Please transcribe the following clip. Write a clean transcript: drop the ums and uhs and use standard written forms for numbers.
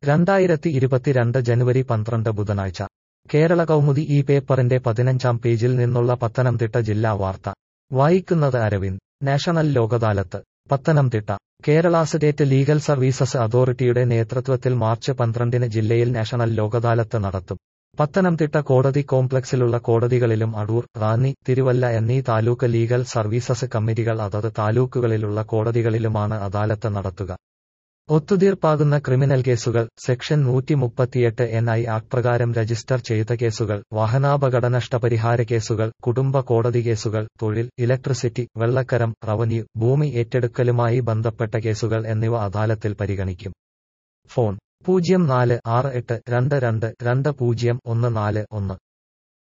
2022 ജനുവരി 12 ബുധനാഴ്ച കേരള കൗമുദി ഈ പേപ്പറിന്റെ 15-ാം പേജിൽ നിന്നുള്ള പത്തനംതിട്ട ജില്ലാ വാർത്ത വായിക്കുന്നത് Aravind. National Lok Adalat Pathanamthitta. Kerala state legal services അതോറിറ്റിയുടെ നേതൃത്വത്തിൽ മാർച്ച് 12-ന് ജില്ലയിൽ നാഷണൽ ലോകദാലത്ത് നടത്തും. പത്തനംതിട്ട കോടതി കോംപ്ലക്സിലുള്ള കോടതികളിലും അടൂർ, റാന്നി, തിരുവല്ല എന്നീ താലൂക്ക് ലീഗൽ സർവീസസ് കമ്മിറ്റികൾ അതത് താലൂക്കുകളിലുള്ള കോടതികളിലുമാണ് അദാലത്ത് നടത്തുക. ഒത്തുതീർപ്പാകുന്ന ക്രിമിനൽ കേസുകൾ, സെക്ഷൻ 138 NI ആക്ട് പ്രകാരം രജിസ്റ്റർ ചെയ്ത കേസുകൾ, വാഹനാപകട നഷ്ടപരിഹാര കേസുകൾ, കുടുംബ കോടതി കേസുകൾ, തൊഴിൽ, ഇലക്ട്രിസിറ്റി, വെള്ളക്കരം, റവന്യൂ, ഭൂമി ഏറ്റെടുക്കലുമായി ബന്ധപ്പെട്ട കേസുകൾ എന്നിവ അദാലത്തിൽ പരിഗണിക്കും. ഫോൺ 046822201441.